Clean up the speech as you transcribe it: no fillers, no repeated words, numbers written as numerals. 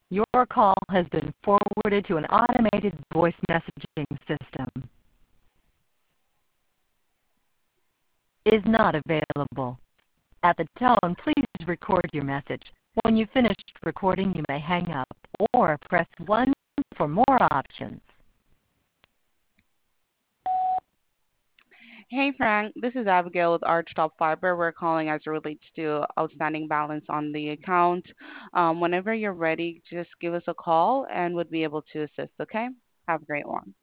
Your call has been forwarded to an automated voice messaging system. Is not available. At the tone, please record your message. When you've finished recording, you may hang up or press 1 for more options. Hey Frank, this is Abigail with Archtop Fiber. We're calling as it relates to outstanding balance on the account. Whenever you're ready, just give us a call and we'll be able to assist, okay? Have a great one.